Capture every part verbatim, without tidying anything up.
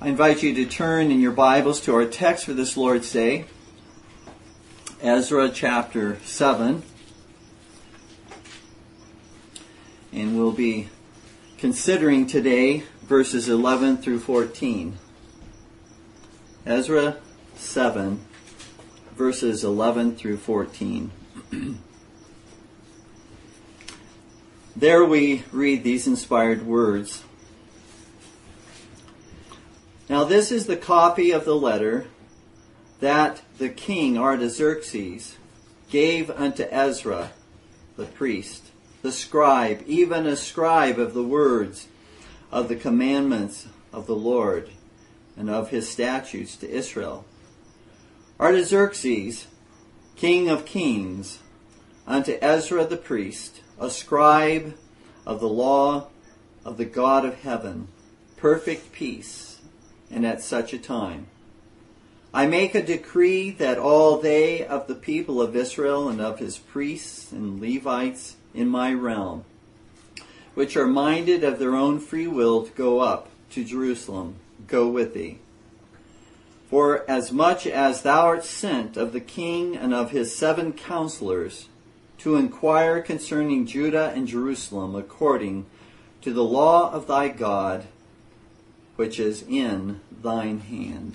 I invite you to turn in your Bibles to our text for this Lord's Day, Ezra chapter seven. And we'll be considering today verses eleven through fourteen. Ezra seven, verses eleven through fourteen. There we read these inspired words. Now this is the copy of the letter that the king Artaxerxes gave unto Ezra, the priest, the scribe, even a scribe of the words of the commandments of the Lord and of his statutes to Israel. Artaxerxes, king of kings, unto Ezra the priest, a scribe of the law of the God of heaven, perfect peace, and at such a time. I make a decree that all they of the people of Israel and of his priests and Levites in my realm, which are minded of their own free will to go up to Jerusalem, go with thee. For as much as thou art sent of the king and of his seven counselors to inquire concerning Judah and Jerusalem according to the law of thy God, which is in thine hand.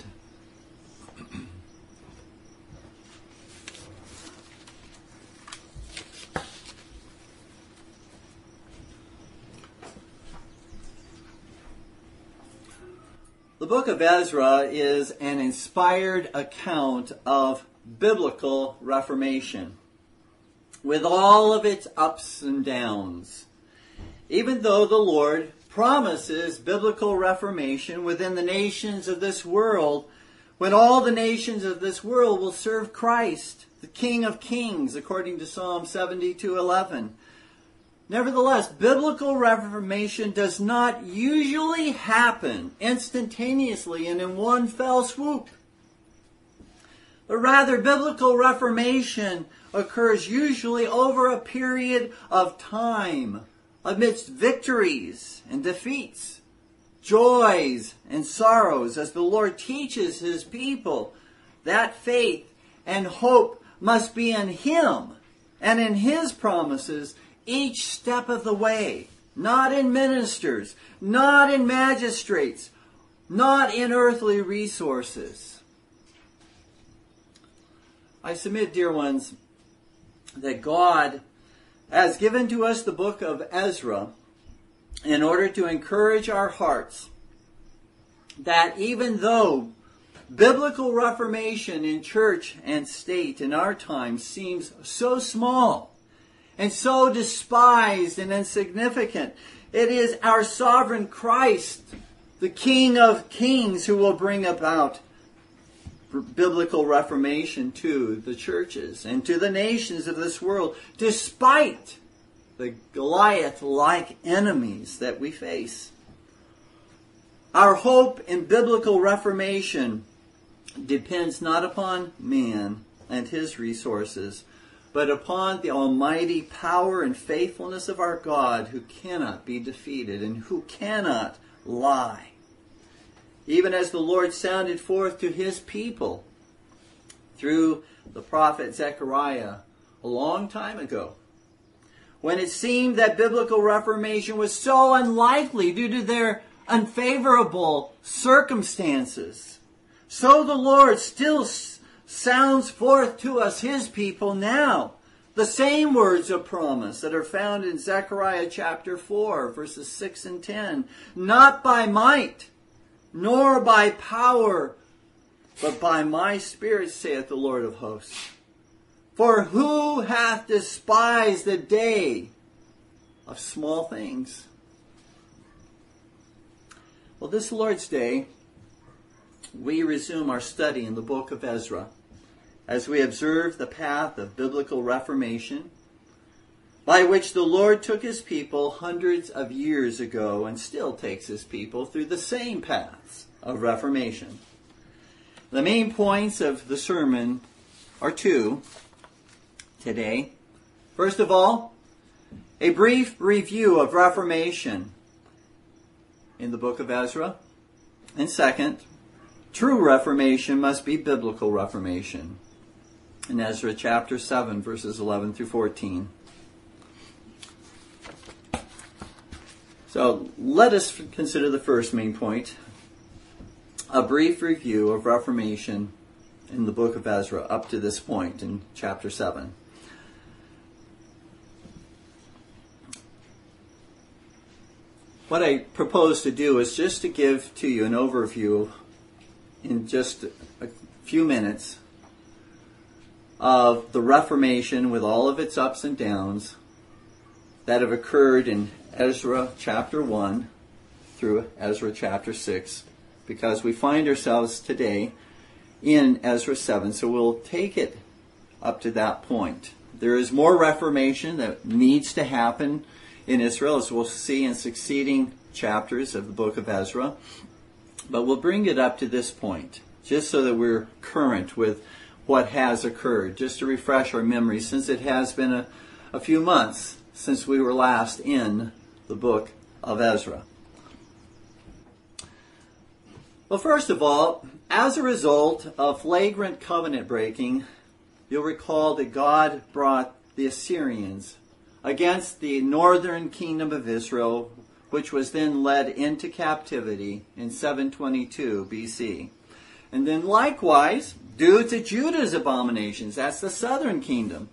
The book of Ezra is an inspired account of biblical reformation, with all of its ups and downs. Even though the Lord promises biblical reformation within the nations of this world, when all the nations of this world will serve Christ, the King of Kings, according to Psalm seventy-two eleven. Nevertheless, biblical reformation does not usually happen instantaneously and in one fell swoop. But rather, biblical reformation occurs usually over a period of time, amidst victories and defeats, joys and sorrows, as the Lord teaches his people that faith and hope must be in him and in his promises each step of the way, not in ministers, not in magistrates, not in earthly resources. I submit, dear ones, that God has given to us the book of Ezra in order to encourage our hearts that even though biblical reformation in church and state in our time seems so small and so despised and insignificant, it is our sovereign Christ, the King of Kings, who will bring about biblical reformation to the churches and to the nations of this world, despite the Goliath-like enemies that we face. Our hope in biblical reformation depends not upon man and his resources, but upon the almighty power and faithfulness of our God, who cannot be defeated and who cannot lie. Even as the Lord sounded forth to his people through the prophet Zechariah a long time ago, when it seemed that biblical reformation was so unlikely due to their unfavorable circumstances, so the Lord still sounds forth to us, his people, now the same words of promise that are found in Zechariah chapter four, verses six and ten. Not by might, nor by power, but by my Spirit, saith the Lord of hosts. For who hath despised the day of small things? Well, this Lord's Day, we resume our study in the book of Ezra as we observe the path of biblical reformation, by which the Lord took his people hundreds of years ago and still takes his people through the same paths of reformation. The main points of the sermon are two today. First of all, a brief review of Reformation in the book of Ezra. And second, true Reformation must be biblical Reformation. In Ezra chapter seven, verses eleven through fourteen. So let us consider the first main point, a brief review of Reformation in the book of Ezra up to this point in chapter seven. What I propose to do is just to give to you an overview in just a few minutes of the Reformation with all of its ups and downs that have occurred in Ezra chapter one through Ezra chapter six, because we find ourselves today in Ezra seven, so we'll take it up to that point. There is more Reformation that needs to happen in Israel, as we'll see in succeeding chapters of the book of Ezra, but we'll bring it up to this point, just so that we're current with what has occurred, just to refresh our memory, since it has been a, a few months since we were last in the book of Ezra. Well, first of all, as a result of flagrant covenant breaking, you'll recall that God brought the Assyrians against the northern kingdom of Israel, which was then led into captivity in seven twenty-two B C. And then likewise, due to Judah's abominations, that's the southern kingdom,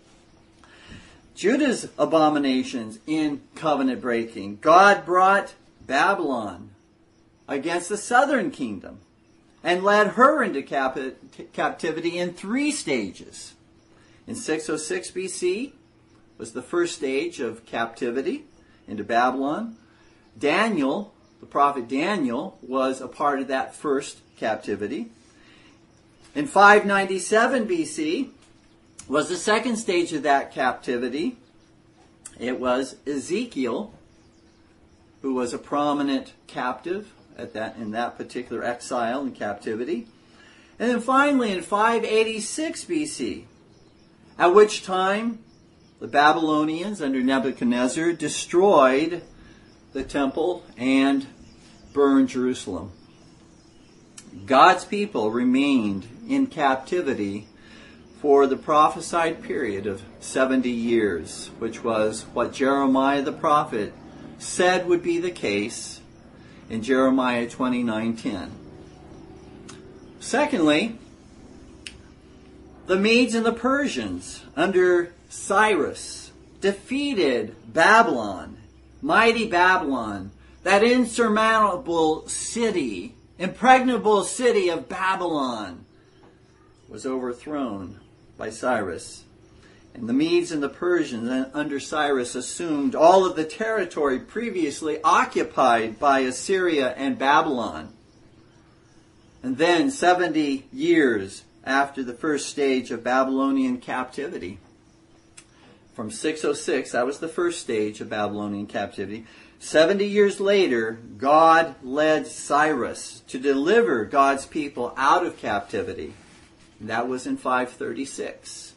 Judah's abominations in covenant breaking, God brought Babylon against the southern kingdom and led her into cap- captivity in three stages. In six oh six B C was the first stage of captivity into Babylon. Daniel, the prophet Daniel, was a part of that first captivity. In five ninety-seven B C was the second stage of that captivity. It was Ezekiel, who was a prominent captive at that in that particular exile and captivity. And then finally in five eighty-six B C, at which time the Babylonians under Nebuchadnezzar destroyed the temple and burned Jerusalem. God's people remained in captivity for the prophesied period of seventy years, which was what Jeremiah the prophet said would be the case in Jeremiah twenty-nine ten. Secondly, the Medes and the Persians under Cyrus defeated Babylon, mighty Babylon, that insurmountable city, impregnable city of Babylon, was overthrown by Cyrus. And the Medes and the Persians under Cyrus assumed all of the territory previously occupied by Assyria and Babylon. And then, seventy years after the first stage of Babylonian captivity, from six oh six, that was the first stage of Babylonian captivity. seventy years later, God led Cyrus to deliver God's people out of captivity. And that was in five thirty-six.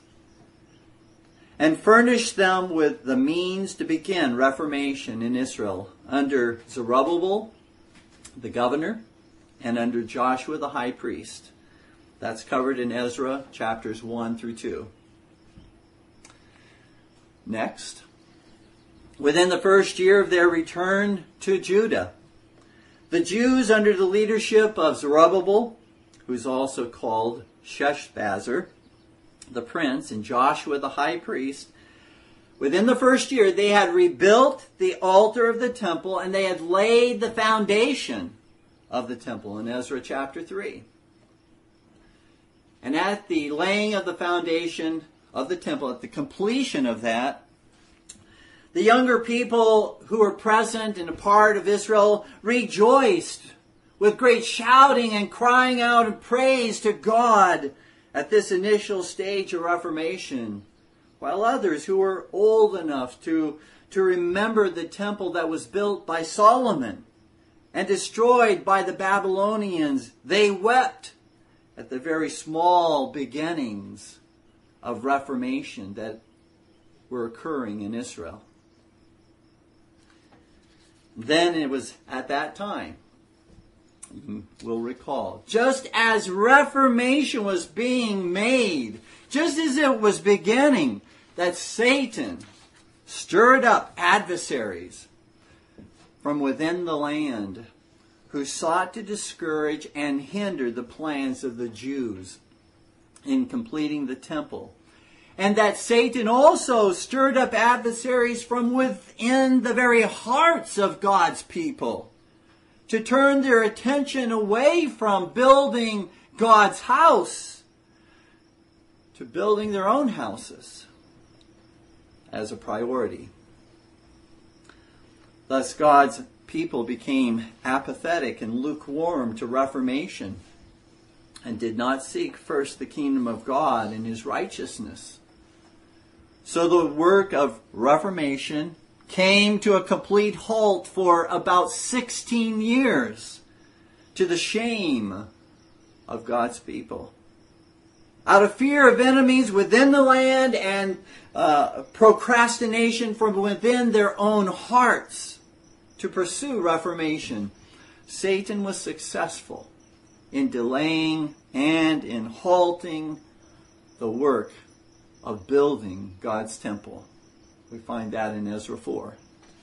And furnished them with the means to begin Reformation in Israel under Zerubbabel, the governor, and under Joshua the high priest. That's covered in Ezra chapters one through two. Next, within the first year of their return to Judah, the Jews under the leadership of Zerubbabel, who's also called Sheshbazzar, the prince, and Joshua the high priest, within the first year they had rebuilt the altar of the temple and they had laid the foundation of the temple in Ezra chapter three. And at the laying of the foundation of the temple, at the completion of that, the younger people who were present and a part of Israel rejoiced with great shouting and crying out in praise to God at this initial stage of Reformation, while others who were old enough to, to remember the temple that was built by Solomon and destroyed by the Babylonians, they wept at the very small beginnings of Reformation that were occurring in Israel. Then it was at that time You will recall, just as Reformation was being made, just as it was beginning, that Satan stirred up adversaries from within the land who sought to discourage and hinder the plans of the Jews in completing the temple. And that Satan also stirred up adversaries from within the very hearts of God's people to turn their attention away from building God's house to building their own houses as a priority. Thus, God's people became apathetic and lukewarm to Reformation and did not seek first the kingdom of God and His righteousness. So the work of Reformation came to a complete halt for about sixteen years, to the shame of God's people. Out of fear of enemies within the land and uh, procrastination from within their own hearts to pursue Reformation, Satan was successful in delaying and in halting the work of building God's temple. We find that in Ezra four.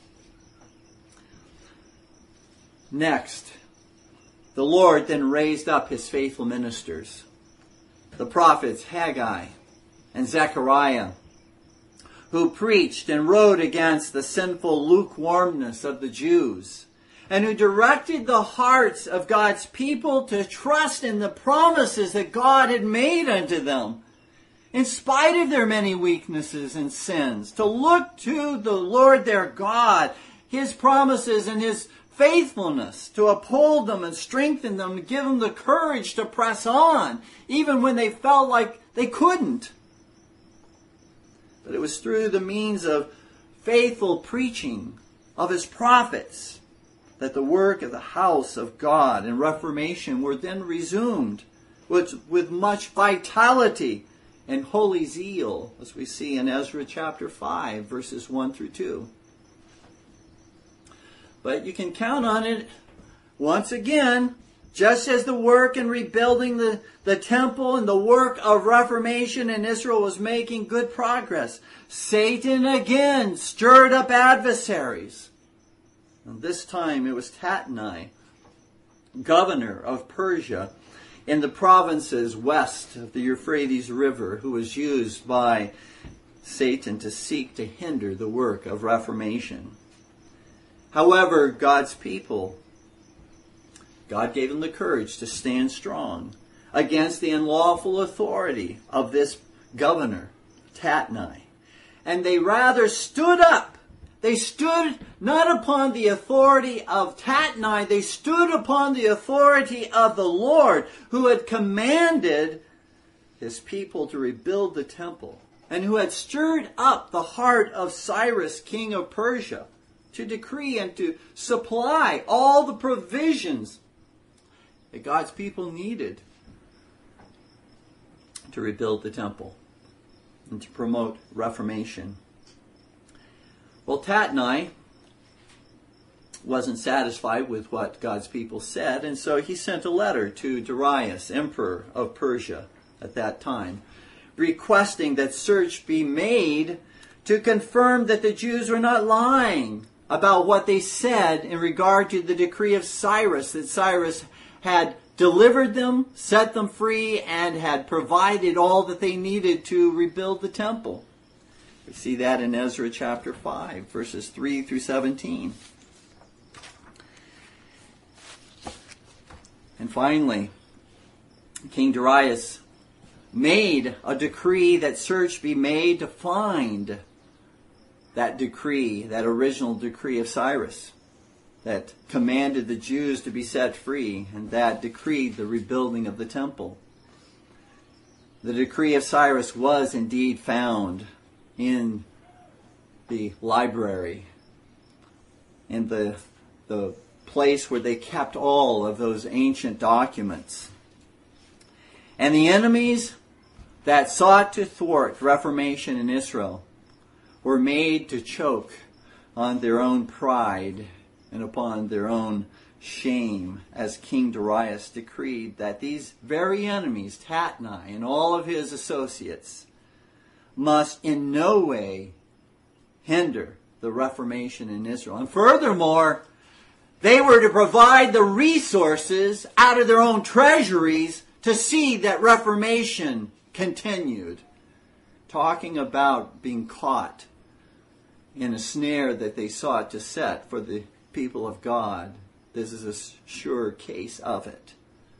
Next, the Lord then raised up His faithful ministers, the prophets Haggai and Zechariah, who preached and wrote against the sinful lukewarmness of the Jews, and who directed the hearts of God's people to trust in the promises that God had made unto them, in spite of their many weaknesses and sins, to look to the Lord their God, His promises and His faithfulness, to uphold them and strengthen them, and give them the courage to press on, even when they felt like they couldn't. But it was through the means of faithful preaching of His prophets that the work of the house of God and Reformation were then resumed with, with much vitality and holy zeal, as we see in Ezra chapter five, verses one through two. But you can count on it, once again, just as the work in rebuilding the, the temple and the work of Reformation in Israel was making good progress, Satan again stirred up adversaries. And this time it was Tatnai, governor of Persia, in the provinces west of the Euphrates River, who was used by Satan to seek to hinder the work of Reformation. However, God's people, God gave them the courage to stand strong against the unlawful authority of this governor, Tatnai. And they rather stood up. They stood not upon the authority of Tatnai, they stood upon the authority of the Lord, who had commanded His people to rebuild the temple, and who had stirred up the heart of Cyrus, king of Persia, to decree and to supply all the provisions that God's people needed to rebuild the temple and to promote Reformation. Well, Tatnai wasn't satisfied with what God's people said, and so he sent a letter to Darius, emperor of Persia at that time, requesting that search be made to confirm that the Jews were not lying about what they said in regard to the decree of Cyrus, that Cyrus had delivered them, set them free, and had provided all that they needed to rebuild the temple. We see that in Ezra chapter five, verses three through seventeen. And finally, King Darius made a decree that search be made to find that decree, that original decree of Cyrus, that commanded the Jews to be set free, and that decreed the rebuilding of the temple. The decree of Cyrus was indeed found in the library, in the, the place where they kept all of those ancient documents. And the enemies that sought to thwart Reformation in Israel were made to choke on their own pride and upon their own shame as King Darius decreed that these very enemies, Tatnai and all of his associates, must in no way hinder the Reformation in Israel. And furthermore, they were to provide the resources out of their own treasuries to see that Reformation continued. Talking about being caught in a snare that they sought to set for the people of God. This is a sure case of it.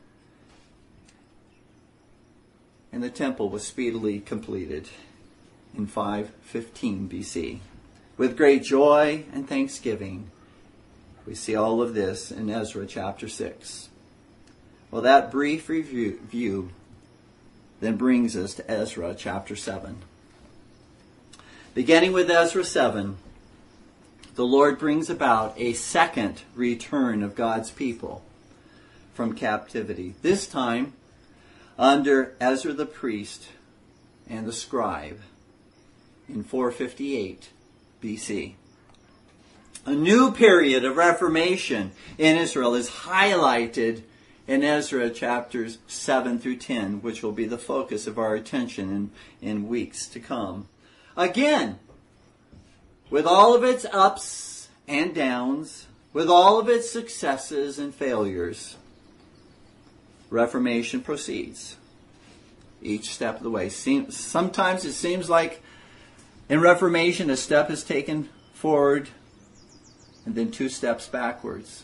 And the temple was speedily completed in five fifteen B C. With great joy and thanksgiving, we see all of this in Ezra chapter six. Well, that brief review view then brings us to Ezra chapter seven. Beginning with Ezra seven, the Lord brings about a second return of God's people from captivity. This time under Ezra the priest and the scribe in four fifty-eight B C. A new period of reformation in Israel is highlighted in Ezra chapters seven through ten, which will be the focus of our attention in, in weeks to come. Again, with all of its ups and downs, with all of its successes and failures, Reformation proceeds each step of the way. Sometimes it seems like in Reformation a step is taken forward and then two steps backwards.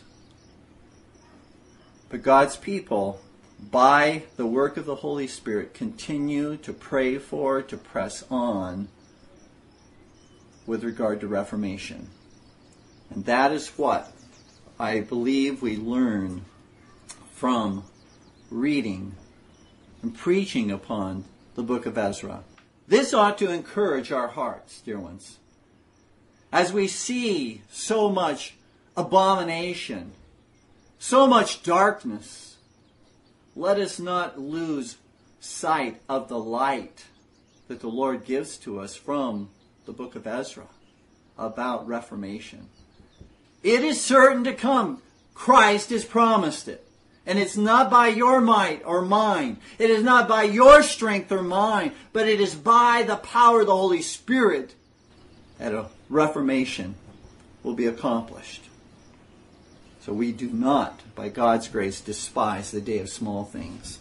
But God's people, by the work of the Holy Spirit, continue to pray for, to press on with regard to Reformation. And that is what I believe we learn from reading and preaching upon the book of Ezra. This ought to encourage our hearts, dear ones. As we see so much abomination, so much darkness, let us not lose sight of the light that the Lord gives to us from the book of Ezra about Reformation. It is certain to come. Christ has promised it. And it's not by your might or mine. It is not by your strength or mine. But it is by the power of the Holy Spirit that a Reformation will be accomplished. So we do not, by God's grace, despise the day of small things.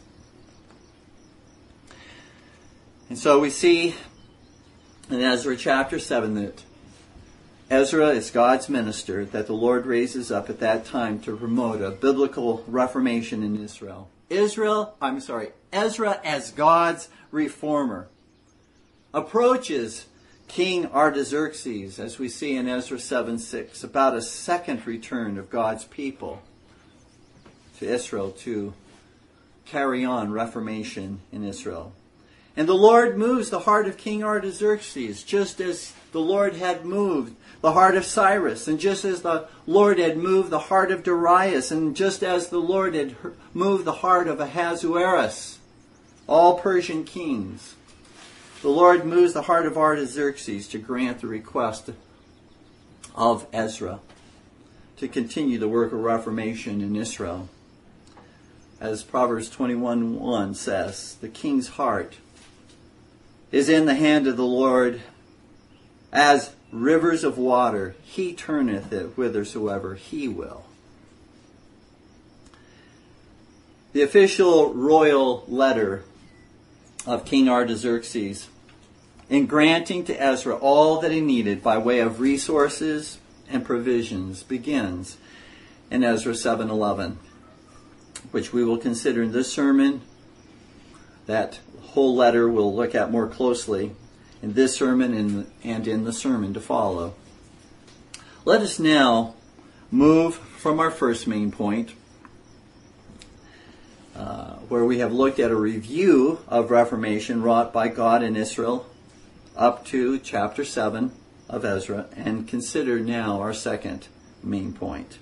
And so we see in Ezra chapter seven that Ezra is God's minister that the Lord raises up at that time to promote a biblical reformation in Israel. Israel, I'm sorry, Ezra as God's reformer approaches King Artaxerxes, as we see in Ezra seven six, about a second return of God's people to Israel to carry on reformation in Israel. And the Lord moves the heart of King Artaxerxes, just as the Lord had moved the heart of Cyrus, and just as the Lord had moved the heart of Darius, and just as the Lord had moved the heart of Ahasuerus, all Persian kings. The Lord moves the heart of Artaxerxes to grant the request of Ezra to continue the work of reformation in Israel. As Proverbs twenty-one one says, the king's heart is in the hand of the Lord as rivers of water. He turneth it whithersoever he will. The official royal letter of King Artaxerxes, in granting to Ezra all that he needed by way of resources and provisions, begins in Ezra seven eleven, which we will consider in this sermon. That whole letter we'll look at more closely in this sermon and in the sermon to follow. Let us now move from our first main point, uh, where we have looked at a review of Reformation wrought by God in Israel, up to chapter seven of Ezra, and consider now our second main point.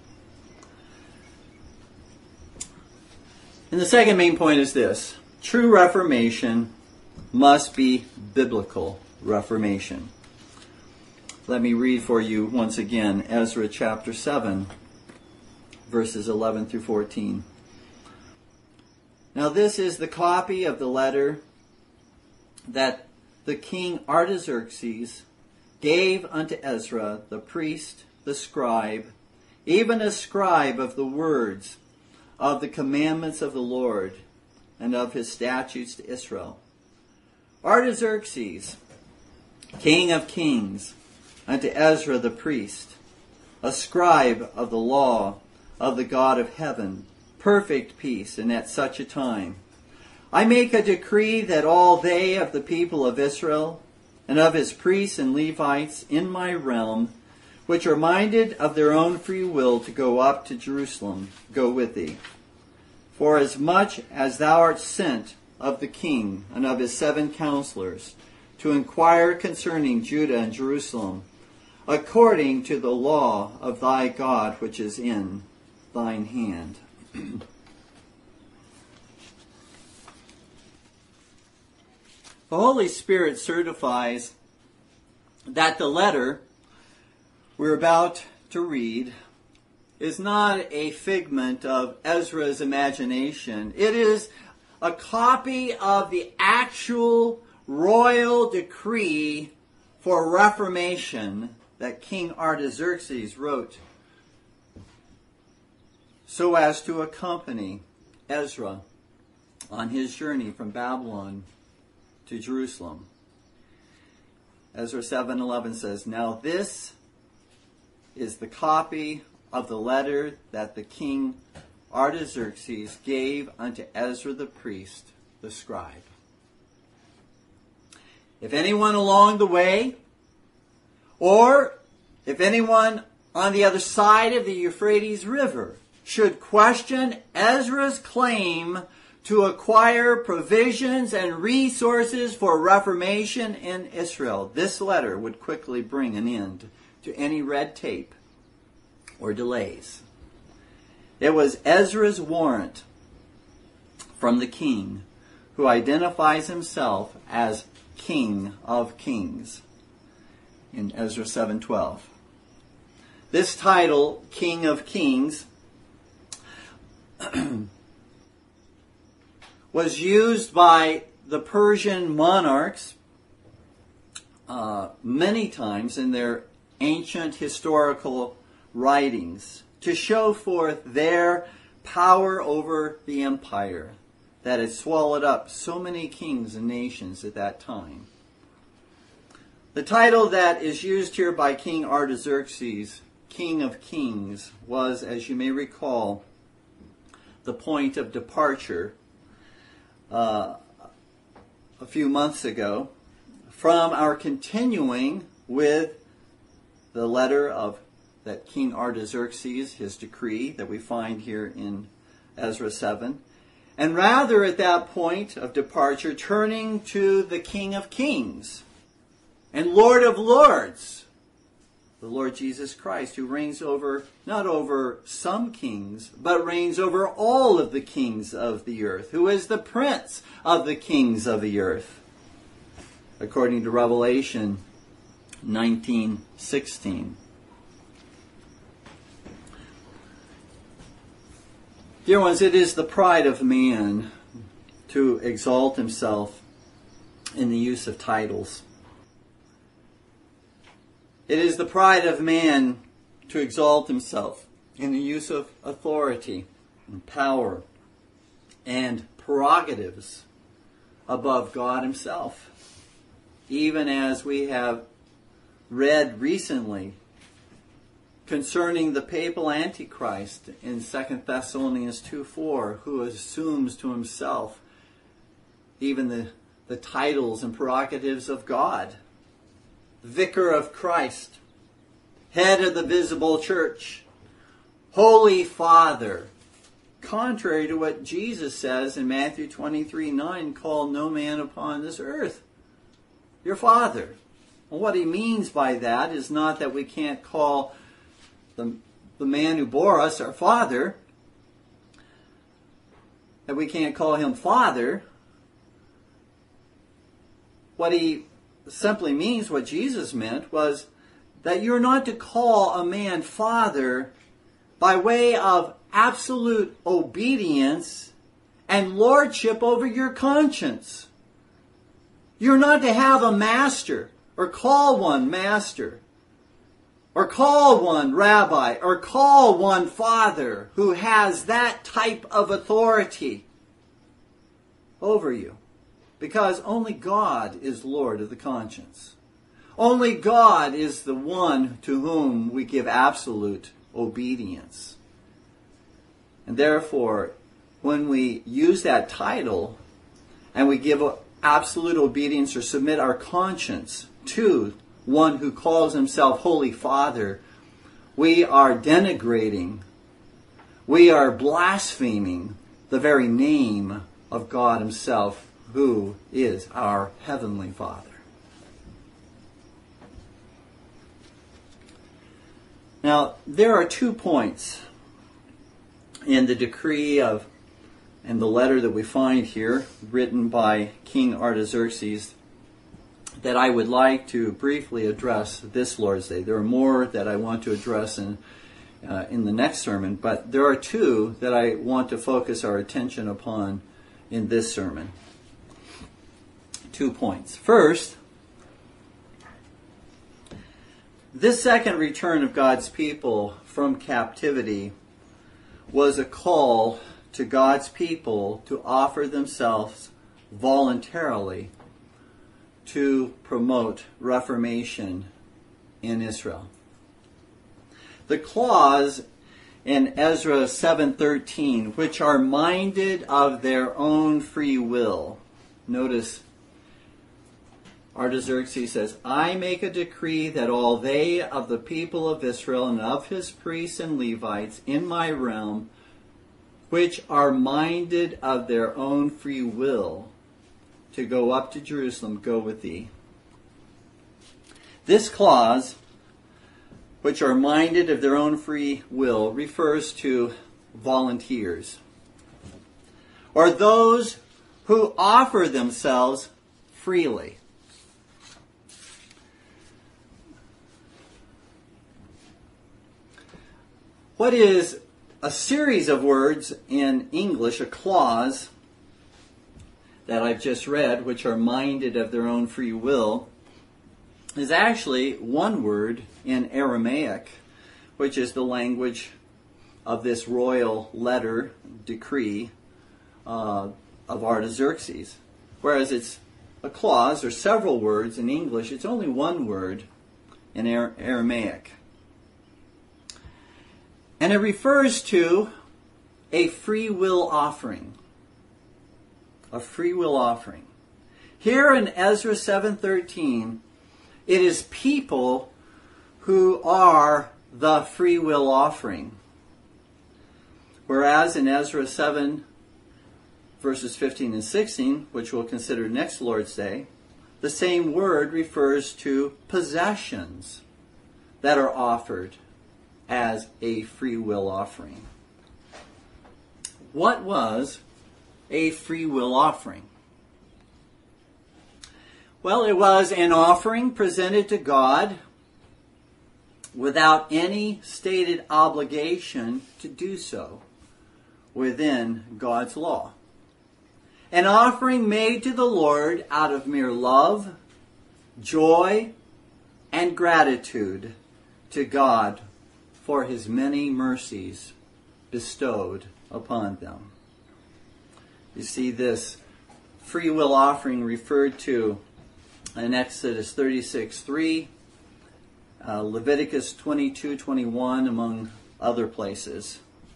And the second main point is this: true Reformation must be biblical Reformation. Let me read for you once again Ezra chapter seven, verses eleven through fourteen. Now this is the copy of the letter that the king Artaxerxes gave unto Ezra, the priest, the scribe, even a scribe of the words of the commandments of the Lord and of his statutes to Israel. Artaxerxes, king of kings, unto Ezra the priest, a scribe of the law of the God of heaven, perfect peace, and at such a time. I make a decree that all they of the people of Israel, and of his priests and Levites in my realm, which are minded of their own free will to go up to Jerusalem, go with thee. For as much as thou art sent of the king and of his seven counselors, to inquire concerning Judah and Jerusalem, according to the law of thy God which is in thine hand. The Holy Spirit certifies that the letter we're about to read is not a figment of Ezra's imagination. It is a copy of the actual royal decree for reformation that King Artaxerxes wrote so as to accompany Ezra on his journey from Babylon to Jerusalem. Ezra seven eleven says, Now this is the copy of the letter that the king Artaxerxes gave unto Ezra the priest, the scribe. If anyone along the way, or if anyone on the other side of the Euphrates River should question Ezra's claim to acquire provisions and resources for reformation in Israel, this letter would quickly bring an end to any red tape or delays. It was Ezra's warrant from the king, who identifies himself as King of Kings in Ezra seven twelve. This title, King of Kings, was used by the Persian monarchs uh, many times in their ancient historical writings to show forth their power over the empire that had swallowed up so many kings and nations at that time. The title that is used here by King Artaxerxes, King of Kings, was, as you may recall, the point of departure uh, a few months ago from our continuing with the letter of that King Artaxerxes, his decree that we find here in Ezra seven, and rather at that point of departure turning to the King of Kings and Lord of Lords, the Lord Jesus Christ, who reigns over, not over some kings, but reigns over all of the kings of the earth, who is the Prince of the kings of the earth, according to Revelation nineteen sixteen. Dear ones, it is the pride of man to exalt himself in the use of titles. It is the pride of man to exalt himself in the use of authority and power and prerogatives above God himself. Even as we have read recently concerning the papal Antichrist in Second Thessalonians two four, who assumes to himself even the, the titles and prerogatives of God. Vicar of Christ, head of the visible church, Holy Father, contrary to what Jesus says in Matthew twenty-three nine, call no man upon this earth your Father. Well, what he means by that is not that we can't call the, the man who bore us our Father, that we can't call him Father. What he simply means, what Jesus meant, was that you're not to call a man Father by way of absolute obedience and lordship over your conscience. You're not to have a master, or call one master, or call one rabbi, or call one father who has that type of authority over you. Because only God is Lord of the conscience. Only God is the one to whom we give absolute obedience. And therefore, when we use that title and we give absolute obedience or submit our conscience to one who calls himself Holy Father, we are denigrating, we are blaspheming the very name of God himself, who is our Heavenly Father. Now, there are two points in the decree of and the letter that we find here, written by King Artaxerxes, that I would like to briefly address this Lord's Day. There are more that I want to address in, uh, in the next sermon, but there are two that I want to focus our attention upon in this sermon. Two points. First, this second return of God's people from captivity was a call to God's people to offer themselves voluntarily to promote reformation in Israel. The clause in Ezra seven thirteen, which are minded of their own free will. Notice Artaxerxes says, I make a decree that all they of the people of Israel and of his priests and Levites in my realm, which are minded of their own free will to go up to Jerusalem, go with thee. This clause, which are minded of their own free will, refers to volunteers, or those who offer themselves freely. What is a series of words in English, a clause that I've just read, which are minded of their own free will, is actually one word in Aramaic, which is the language of this royal letter, decree uh, of Artaxerxes. Whereas it's a clause or several words in English, it's only one word in Aramaic. And it refers to a free will offering. A free will offering. Here in Ezra seven thirteen, it is people who are the free will offering. Whereas in Ezra seven, verses fifteen and sixteen, which we'll consider next Lord's Day, the same word refers to possessions that are offered as a free will offering. What was a free will offering? Well, it was an offering presented to God without any stated obligation to do so within God's law. An offering made to the Lord out of mere love, joy, and gratitude to God for his many mercies bestowed upon them. You see this free will offering referred to in Exodus thirty-six three, uh, Leviticus twenty-two twenty-one, among other places.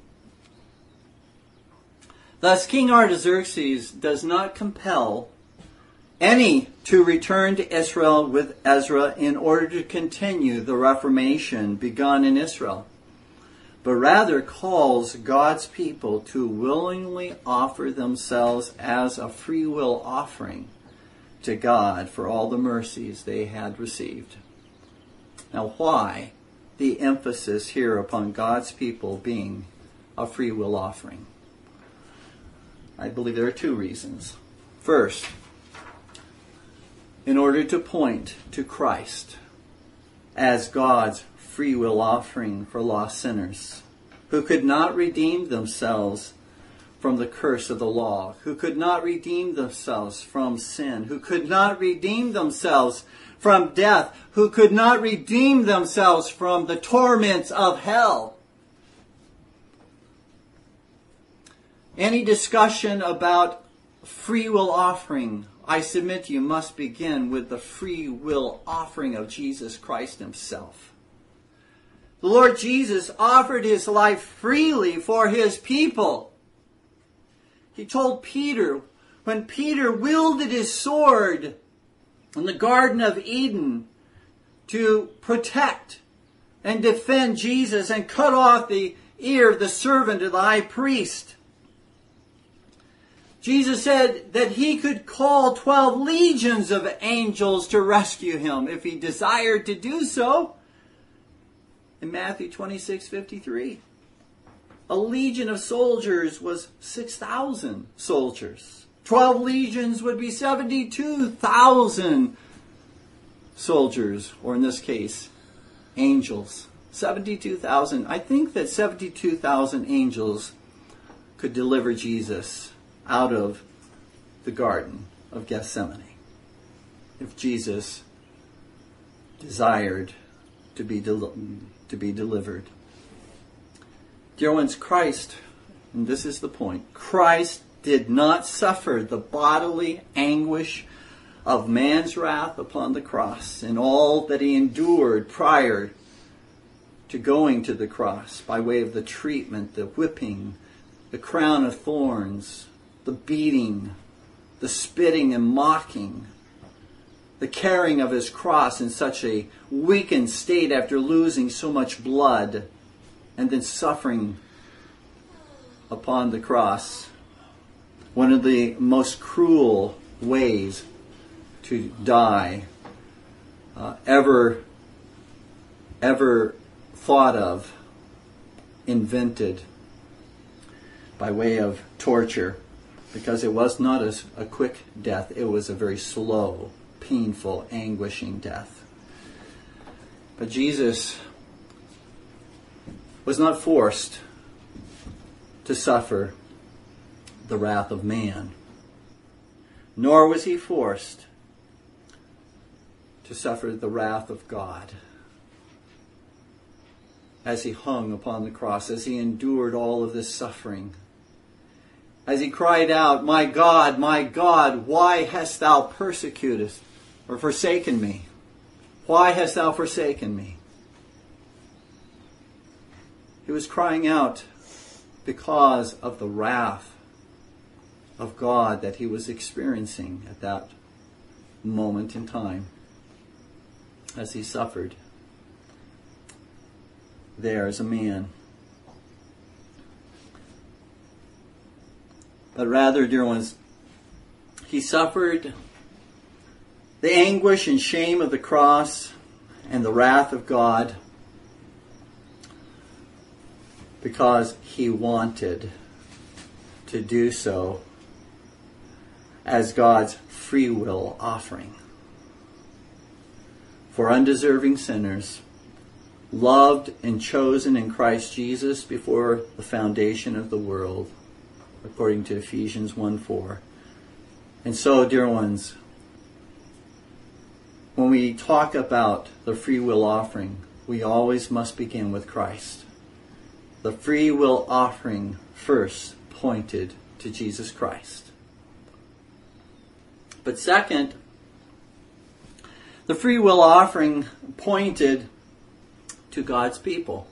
Thus, King Artaxerxes does not compel any to return to Israel with Ezra in order to continue the Reformation begun in Israel, but rather calls God's people to willingly offer themselves as a free will offering to God for all the mercies they had received. Now, why the emphasis here upon God's people being a free will offering? I believe there are two reasons. First, in order to point to Christ as God's free will offering for lost sinners, who could not redeem themselves from the curse of the law, who could not redeem themselves from sin, who could not redeem themselves from death, who could not redeem themselves from the torments of hell. Any discussion about free will offering, I submit to you, must begin with the free will offering of Jesus Christ himself. The Lord Jesus offered his life freely for his people. He told Peter, when Peter wielded his sword in the Garden of Eden to protect and defend Jesus and cut off the ear of the servant of the high priest, Jesus said that he could call twelve legions of angels to rescue him if he desired to do so. In Matthew twenty-six fifty-three, a legion of soldiers was six thousand soldiers. Twelve legions would be seventy-two thousand soldiers, or in this case, angels. seventy-two thousand. I think that seventy-two thousand angels could deliver Jesus out of the Garden of Gethsemane if Jesus desired to be del- to be delivered. Dear ones, Christ, and this is the point, Christ did not suffer the bodily anguish of man's wrath upon the cross and all that he endured prior to going to the cross by way of the treatment, the whipping, the crown of thorns, the beating, the spitting and mocking, the carrying of his cross in such a weakened state after losing so much blood and then suffering upon the cross. One of the most cruel ways to die uh, ever, ever thought of, invented by way of torture, because it was not a, a quick death. It was a very slow, painful, anguishing death. But Jesus was not forced to suffer the wrath of man, nor was he forced to suffer the wrath of God as he hung upon the cross, as he endured all of this suffering, as he cried out, "My God, my God, why hast thou persecuted or forsaken me? Why hast thou forsaken me?" He was crying out because of the wrath of God that he was experiencing at that moment in time as he suffered there as a man. But rather, dear ones, he suffered the anguish and shame of the cross and the wrath of God because he wanted to do so as God's free will offering for undeserving sinners, loved and chosen in Christ Jesus before the foundation of the world, according to Ephesians one four. And so, dear ones, when we talk about the free will offering, we always must begin with Christ. The free will offering first pointed to Jesus Christ. But second, the free will offering pointed to God's people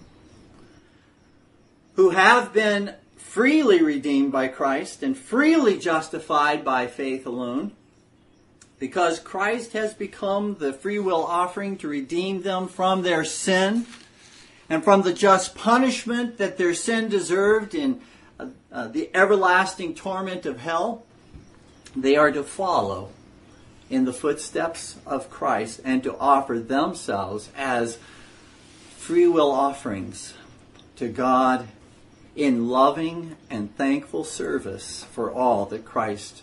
who have been freely redeemed by Christ and freely justified by faith alone, because Christ has become the free will offering to redeem them from their sin and from the just punishment that their sin deserved in uh, uh, the everlasting torment of hell. They are to follow in the footsteps of Christ and to offer themselves as free will offerings to God in loving and thankful service for all that Christ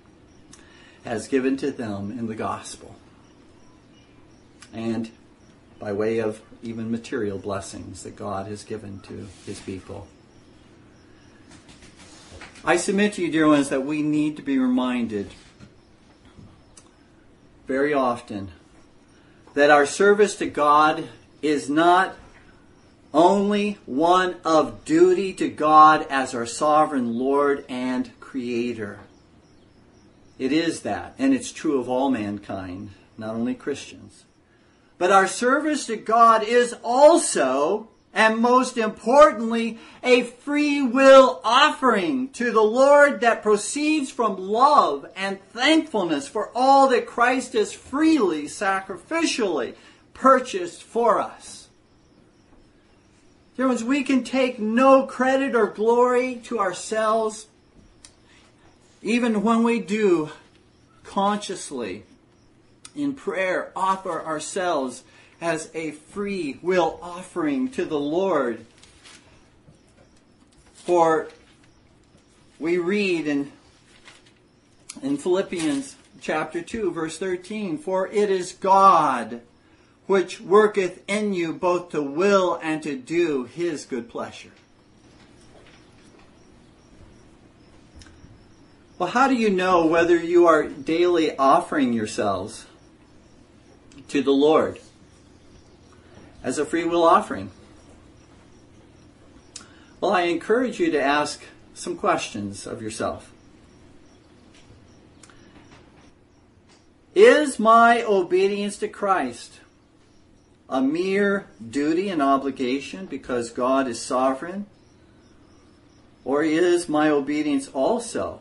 has given to them in the gospel. And by way of even material blessings that God has given to his people. I submit to you, dear ones, that we need to be reminded very often that our service to God is not only one of duty to God as our sovereign Lord and Creator. It is that, and it's true of all mankind, not only Christians. But our service to God is also, and most importantly, a free will offering to the Lord that proceeds from love and thankfulness for all that Christ has freely, sacrificially purchased for us. Dear ones, we can take no credit or glory to ourselves, even when we do consciously, in prayer, offer ourselves as a free will offering to the Lord. For we read in, in Philippians chapter two, verse thirteen, "For it is God which worketh in you both to will and to do his good pleasure." Well, how do you know whether you are daily offering yourselves to the Lord as a free will offering? Well, I encourage you to ask some questions of yourself. Is my obedience to Christ a mere duty and obligation because God is sovereign? Or is my obedience also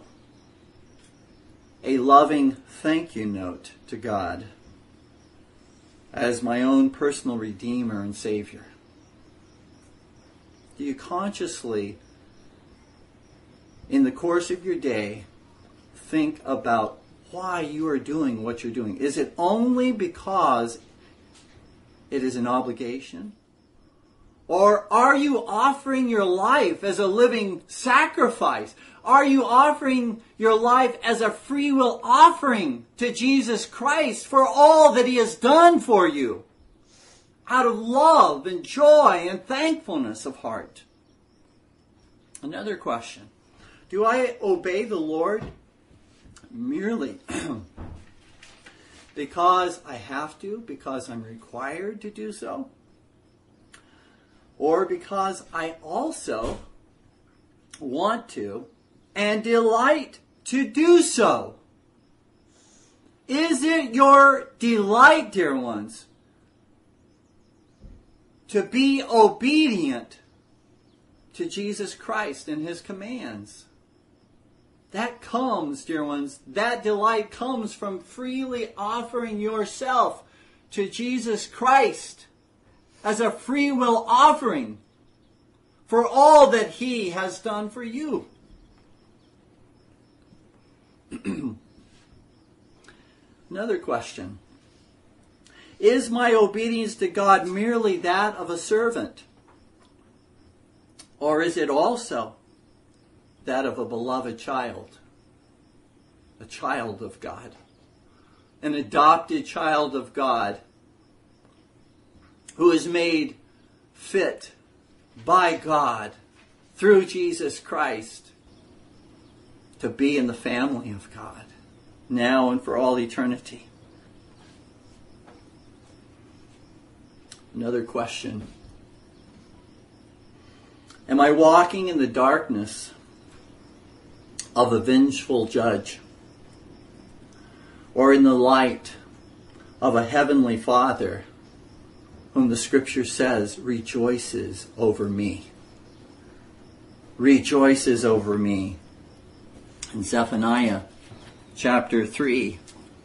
a loving thank you note to God as my own personal Redeemer and Savior? Do you consciously, in the course of your day, think about why you are doing what you're doing? Is it only because it is an obligation? Or are you offering your life as a living sacrifice? Are you offering your life as a free will offering to Jesus Christ for all that he has done for you, out of love and joy and thankfulness of heart? Another question. Do I obey the Lord merely because I have to, because I'm required to do so? Or because I also want to and delight to do so? Is it your delight, dear ones, to be obedient to Jesus Christ and his commands? That comes, dear ones, that delight comes from freely offering yourself to Jesus Christ as a free will offering for all that he has done for you. Another question. Is my obedience to God merely that of a servant? Or is it also that of a beloved child? A child of God. An adopted child of God who is made fit by God through Jesus Christ to be in the family of God, now and for all eternity. Another question. Am I walking in the darkness of a vengeful judge, or in the light of a heavenly Father whom the Scripture says rejoices over me? Rejoices over me. In Zephaniah chapter three,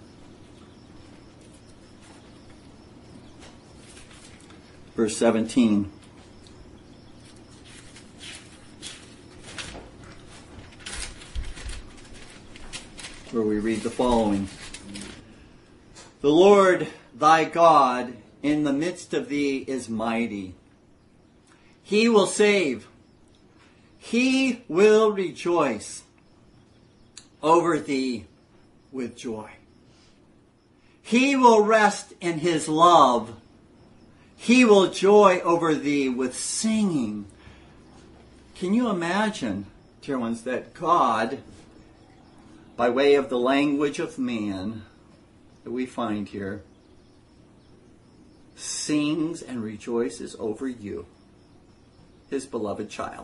verse seventeen. Where we read the following. The Lord thy God in the midst of thee is mighty. He will save. He will rejoice over thee with joy. He will rest in his love. He will joy over thee with singing. Can you imagine, dear ones, that God, by way of the language of man that we find here, sings and rejoices over you, his beloved child?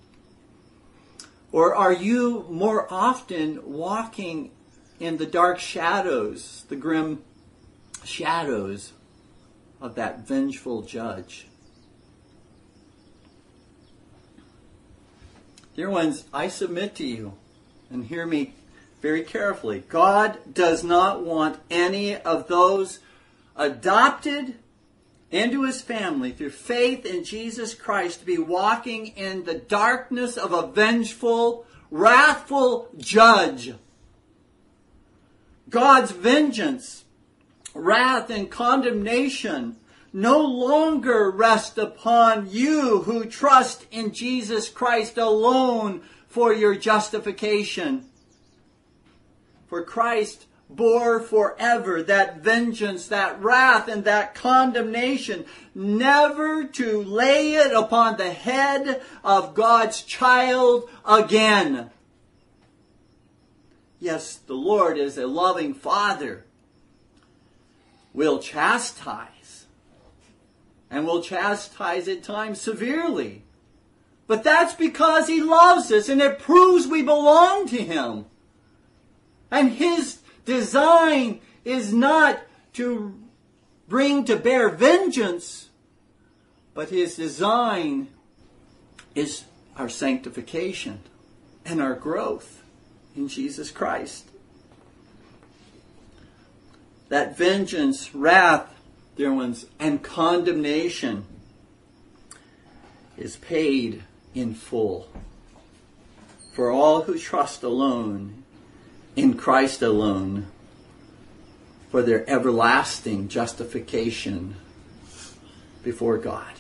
Or are you more often walking in the dark shadows, the grim shadows of that vengeful judge? Dear ones, I submit to you, and hear me very carefully. God does not want any of those adopted into his family through faith in Jesus Christ to be walking in the darkness of a vengeful, wrathful judge. God's vengeance, wrath, and condemnation no longer rest upon you who trust in Jesus Christ alone for your justification. For Christ bore forever that vengeance, that wrath, and that condemnation, never to lay it upon the head of God's child again. Yes, the Lord is a loving Father, will chastise, and will chastise at times severely. But that's because he loves us, and it proves we belong to him. And his design is not to bring to bear vengeance, but his design is our sanctification and our growth in Jesus Christ. That vengeance, wrath, dear ones, and condemnation is paid in full for all who trust alone in Christ alone for their everlasting justification before God.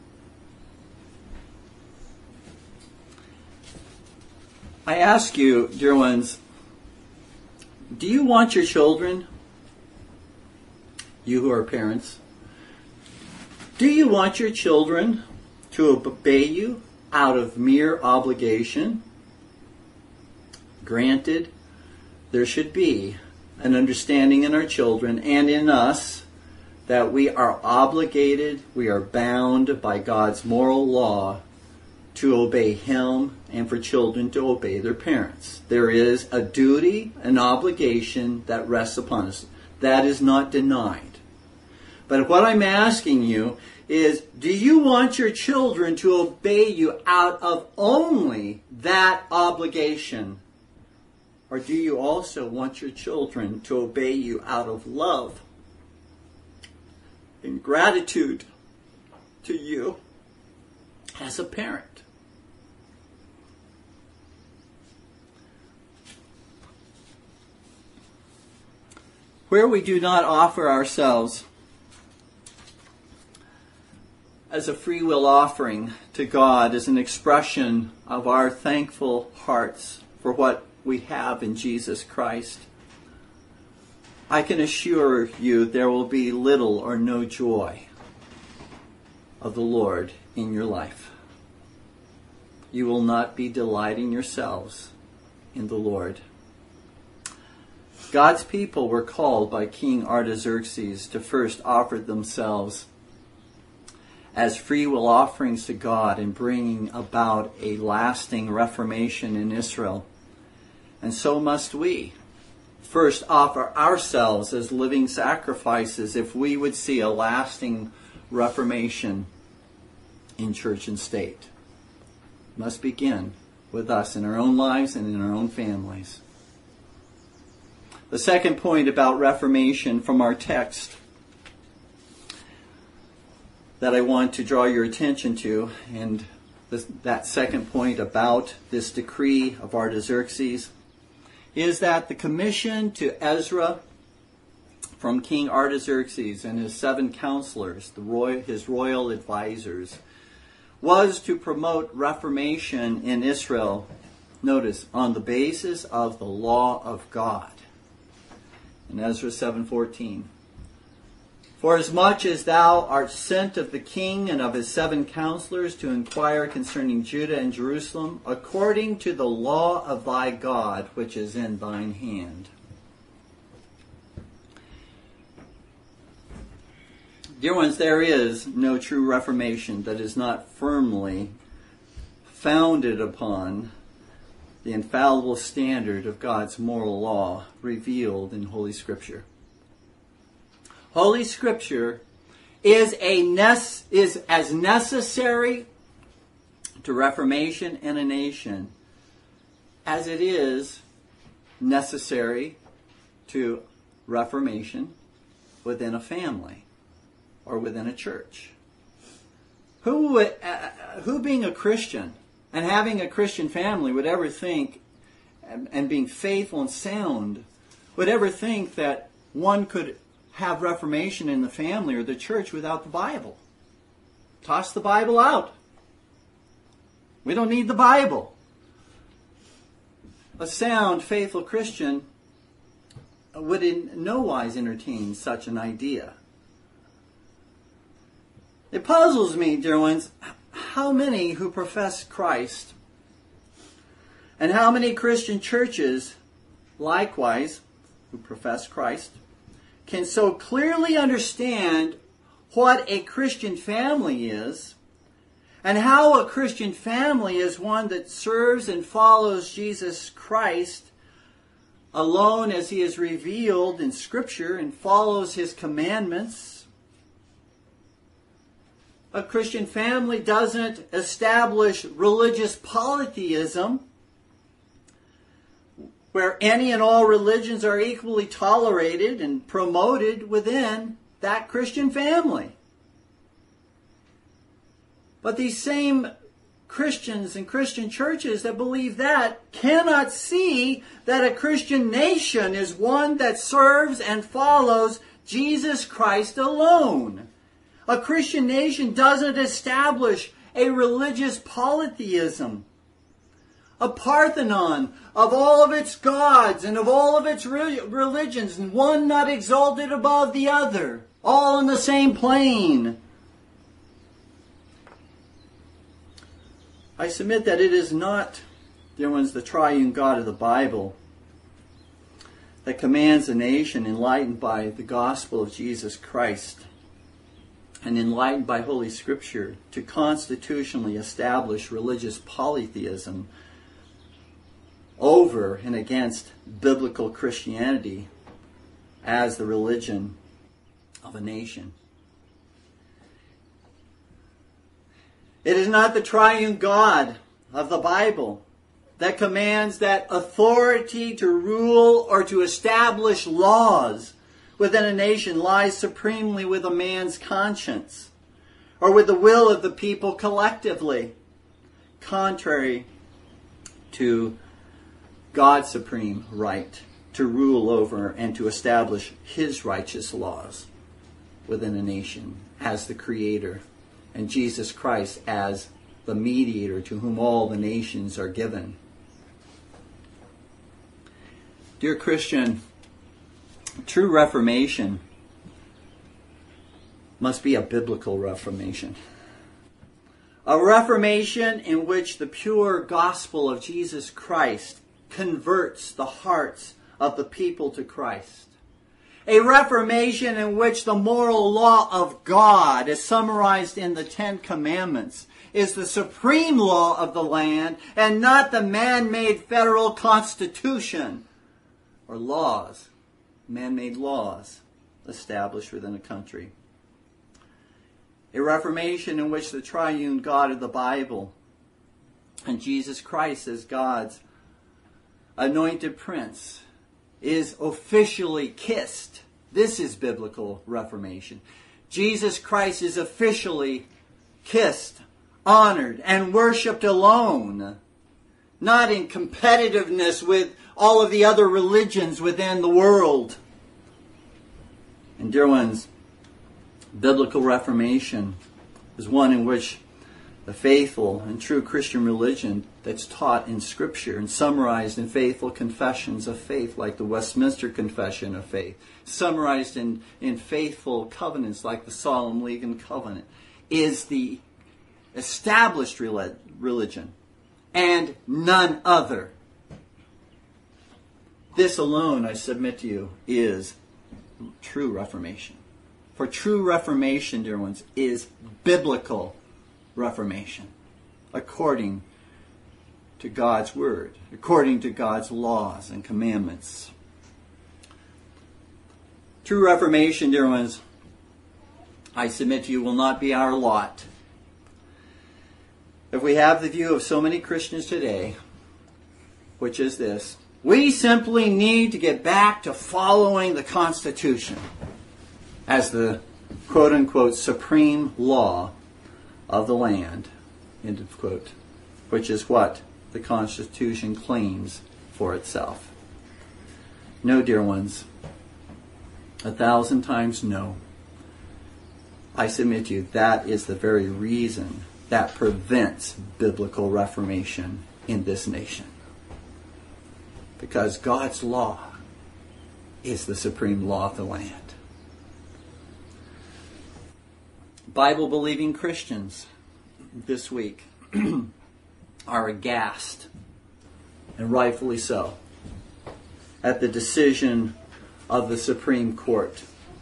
I ask you, dear ones, do you want your children, you who are parents, do you want your children to obey you out of mere obligation? Granted, there should be an understanding in our children and in us that we are obligated, we are bound by God's moral law to obey him and for children to obey their parents. There is a duty, an obligation that rests upon us. That is not denied. But what I'm asking you is, do you want your children to obey you out of only that obligation? Or do you also want your children to obey you out of love and gratitude to you as a parent? Where we do not offer ourselves as a free will offering to God as an expression of our thankful hearts for what we have in Jesus Christ, I can assure you there will be little or no joy of the Lord in your life. You will not be delighting yourselves in the Lord. God's people were called by King Artaxerxes to first offer themselves as free will offerings to God in bringing about a lasting reformation in Israel. And so must we first offer ourselves as living sacrifices if we would see a lasting reformation in church and state. It must begin with us in our own lives and in our own families. The second point about reformation from our text that I want to draw your attention to, and this, that second point about this decree of Artaxerxes, is that the commission to Ezra from King Artaxerxes and his seven counselors, the royal, his royal advisors, was to promote reformation in Israel, notice, on the basis of the law of God. In Ezra seven fourteen. For as much as thou art sent of the king and of his seven counselors to inquire concerning Judah and Jerusalem, according to the law of thy God, which is in thine hand. Dear ones, there is no true reformation that is not firmly founded upon the infallible standard of God's moral law revealed in Holy Scripture. Holy Scripture is a nece- is as necessary to reformation in a nation as it is necessary to reformation within a family or within a church. Who would, uh, who being a Christian and having a Christian family would ever think, and, and being faithful and sound, would ever think that one could have reformation in the family or the church without the Bible? Toss the Bible out. We don't need the Bible. A sound, faithful Christian would in no wise entertain such an idea. It puzzles me, dear ones, how many who profess Christ and how many Christian churches, likewise, who profess Christ, can so clearly understand what a Christian family is and how a Christian family is one that serves and follows Jesus Christ alone as he is revealed in Scripture and follows his commandments. A Christian family doesn't establish religious polytheism, where any and all religions are equally tolerated and promoted within that Christian family. But these same Christians and Christian churches that believe that cannot see that a Christian nation is one that serves and follows Jesus Christ alone. A Christian nation doesn't establish a religious polytheism, a Parthenon of all of its gods and of all of its religions, and one not exalted above the other, all in the same plane. I submit that it is not, dear ones, the triune God of the Bible that commands a nation enlightened by the gospel of Jesus Christ and enlightened by Holy Scripture to constitutionally establish religious polytheism over and against biblical Christianity as the religion of a nation. It is not the triune God of the Bible that commands that authority to rule or to establish laws within a nation lies supremely with a man's conscience or with the will of the people collectively, contrary to God's supreme right to rule over and to establish his righteous laws within a nation as the Creator, and Jesus Christ as the mediator to whom all the nations are given. Dear Christian, true reformation must be a biblical reformation. A reformation in which the pure gospel of Jesus Christ converts the hearts of the people to Christ. A reformation in which the moral law of God, as summarized in the Ten Commandments, is the supreme law of the land and not the man-made federal constitution or laws, man-made laws established within a country. A reformation in which the triune God of the Bible and Jesus Christ as God's anointed prince is officially kissed. This is biblical reformation. Jesus Christ is officially kissed, honored, and worshipped alone, not in competitiveness with all of the other religions within the world. And dear ones, biblical reformation is one in which the faithful and true Christian religion that's taught in Scripture and summarized in faithful confessions of faith like the Westminster Confession of Faith, summarized in, in faithful covenants like the Solemn League and Covenant, is the established religion and none other. This alone, I submit to you, is true Reformation. For true Reformation, dear ones, is biblical Reformation, according to God's Word, according to God's laws and commandments. True Reformation, dear ones, I submit to you, will not be our lot. If we have the view of so many Christians today, which is this: we simply need to get back to following the Constitution as the quote-unquote supreme law of the land, end of quote, which is what the Constitution claims for itself. No, dear ones, a thousand times no. I submit to you, that is the very reason that prevents biblical reformation in this nation. Because God's law is the supreme law of the land. Bible-believing Christians this week are aghast, and rightfully so, at the decision of the Supreme Court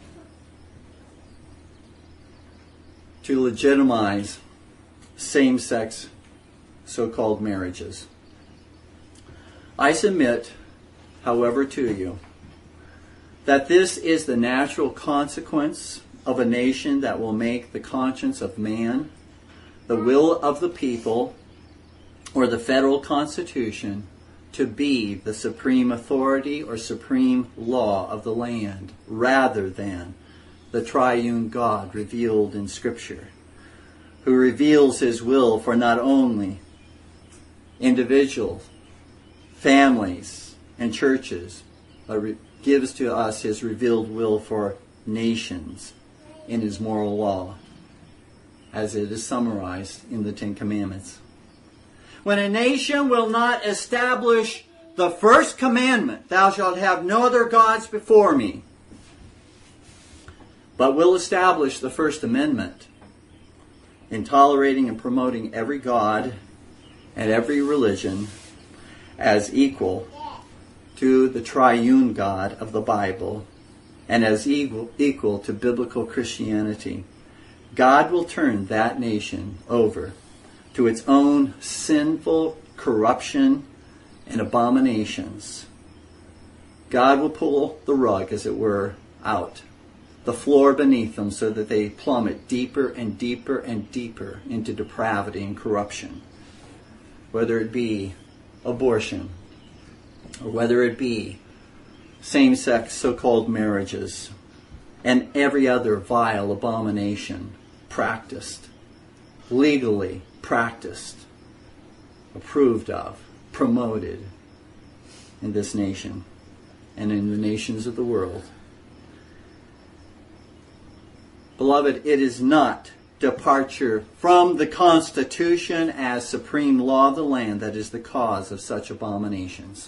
to legitimize same-sex so-called marriages. I submit, however, to you, that this is the natural consequence of a nation that will make the conscience of man, the will of the people, or the federal Constitution to be the supreme authority or supreme law of the land, rather than the triune God revealed in Scripture, who reveals His will for not only individuals, families, and churches, but re- gives to us His revealed will for nations in His moral law, as it is summarized in the Ten Commandments. When a nation will not establish the first commandment, thou shalt have no other gods before me, but will establish the First Amendment in tolerating and promoting every god and every religion as equal to the triune God of the Bible and as equal, equal to biblical Christianity, God will turn that nation over to its own sinful corruption and abominations. God will pull the rug, as it were, out, the floor beneath them, so that they plummet deeper and deeper and deeper into depravity and corruption. Whether it be abortion, or whether it be same-sex so-called marriages, and every other vile abomination practiced, legally practiced, approved of, promoted in this nation and in the nations of the world. Beloved, it is not departure from the Constitution as supreme law of the land that is the cause of such abominations,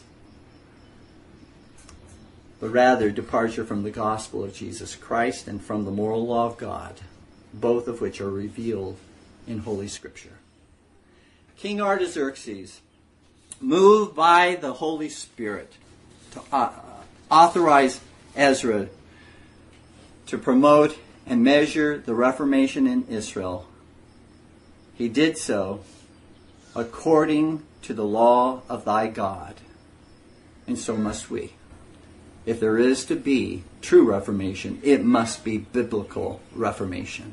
but rather departure from the gospel of Jesus Christ and from the moral law of God, both of which are revealed in Holy Scripture. King Artaxerxes, moved by the Holy Spirit to uh, authorize Ezra to promote and measure the Reformation in Israel, he did so according to the law of thy God. And so must we. If there is to be true Reformation, it must be biblical Reformation.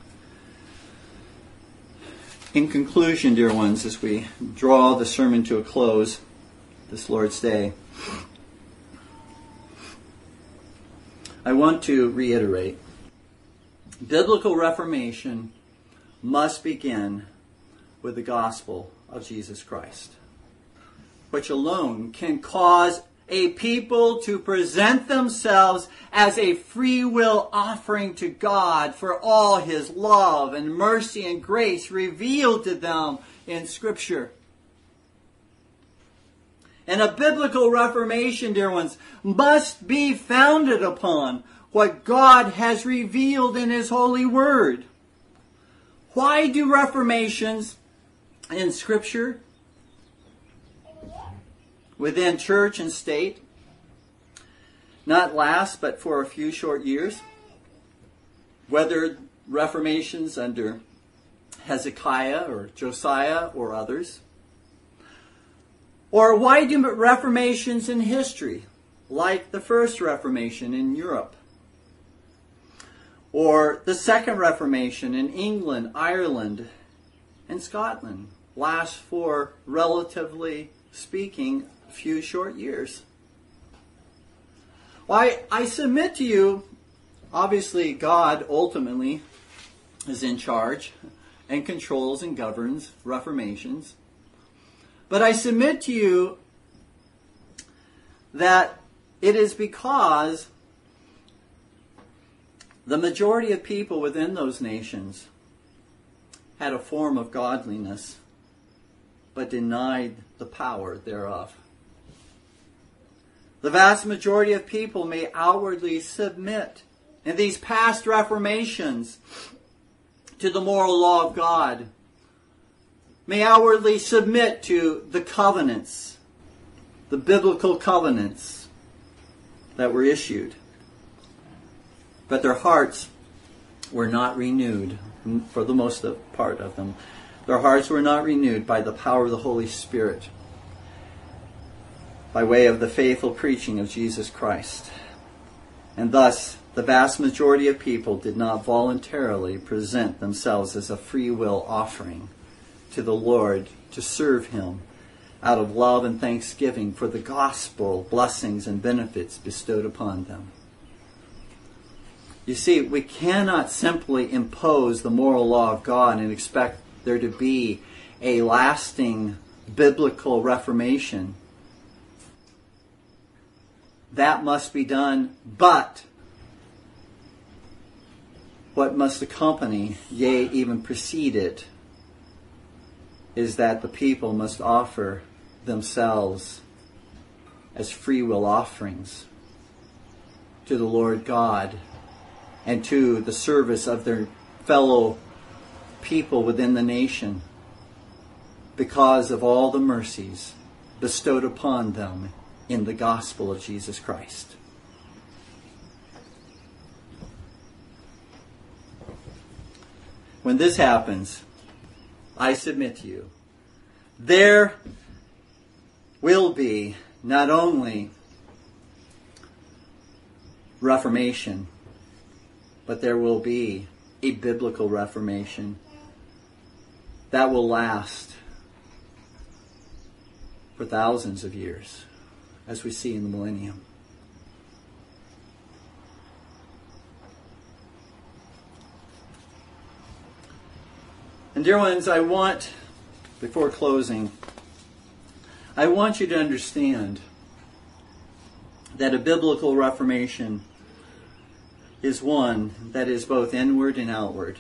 In conclusion, dear ones, as we draw the sermon to a close this Lord's Day, I want to reiterate, biblical Reformation must begin with the gospel of Jesus Christ, which alone can cause a people to present themselves as a free will offering to God for all His love and mercy and grace revealed to them in Scripture. And a biblical reformation, dear ones, must be founded upon what God has revealed in His holy word. Why do reformations in Scripture, within church and state, not last but for a few short years? Whether reformations under Hezekiah or Josiah or others. Or why do reformations in history, like the First Reformation in Europe? Or the Second Reformation in England, Ireland, and Scotland, last for, relatively speaking, a few short years? Why, I submit to you, obviously God ultimately is in charge and controls and governs reformations. But I submit to you that it is because the majority of people within those nations had a form of godliness, but denied the power thereof. The vast majority of people may outwardly submit in these past reformations to the moral law of God, may outwardly submit to the covenants, the biblical covenants that were issued. But their hearts were not renewed, for the most part of them. Their hearts were not renewed by the power of the Holy Spirit, by way of the faithful preaching of Jesus Christ. And thus, the vast majority of people did not voluntarily present themselves as a free will offering to the Lord to serve Him out of love and thanksgiving for the gospel blessings and benefits bestowed upon them. You see, we cannot simply impose the moral law of God and expect there to be a lasting biblical reformation. That must be done, but what must accompany, yea, even precede it, is that the people must offer themselves as free will offerings to the Lord God and to the service of their fellow people within the nation because of all the mercies bestowed upon them in the gospel of Jesus Christ. When this happens, I submit to you, there will be not only reformation, but there will be a biblical reformation that will last for thousands of years, as we see in the millennium. And dear ones, I want, before closing, I want you to understand that a biblical reformation is one that is both inward and outward.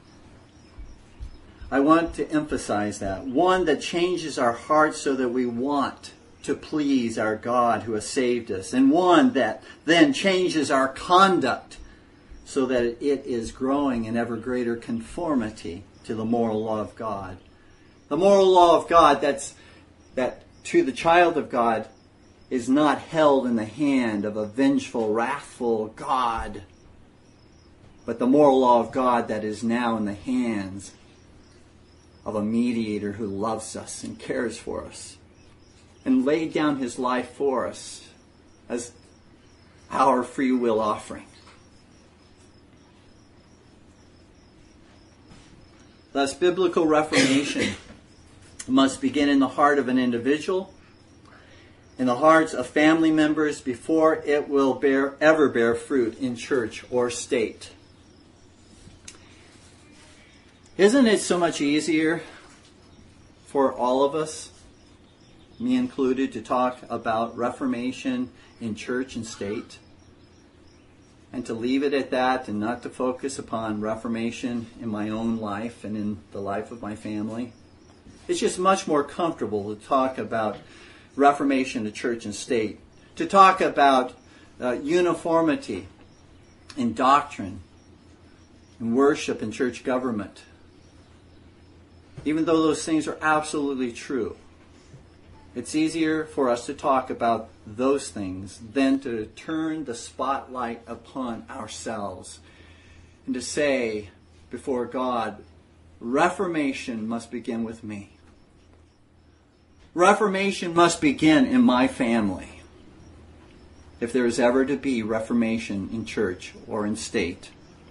I want to emphasize that. One that changes our hearts so that we want to please our God who has saved us. And one that then changes our conduct so that it is growing in ever greater conformity to the moral law of God. The moral law of God that's that to the child of God is not held in the hand of a vengeful, wrathful God, but the moral law of God that is now in the hands of a mediator who loves us and cares for us and laid down His life for us as our free will offering. Thus, biblical reformation must begin in the heart of an individual, in the hearts of family members, before it will bear, ever bear fruit in church or state. Isn't it so much easier for all of us me included, to talk about Reformation in church and state, and to leave it at that and not to focus upon Reformation in my own life and in the life of my family. It's just much more comfortable to talk about Reformation to church and state, to talk about uh, uniformity in doctrine, in worship and church government. Even though those things are absolutely true, it's easier for us to talk about those things than to turn the spotlight upon ourselves and to say before God, Reformation must begin with me. Reformation must begin in my family. If there is ever to be Reformation in church or in state.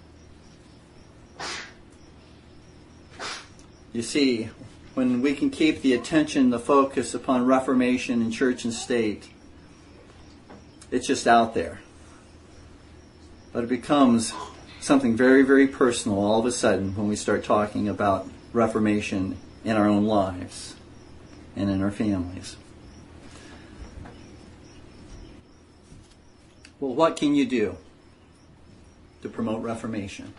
You see, when we can keep the attention, the focus upon Reformation in church and state, it's just out there. But it becomes something very, very personal all of a sudden when we start talking about Reformation in our own lives and in our families. Well, what can you do to promote Reformation?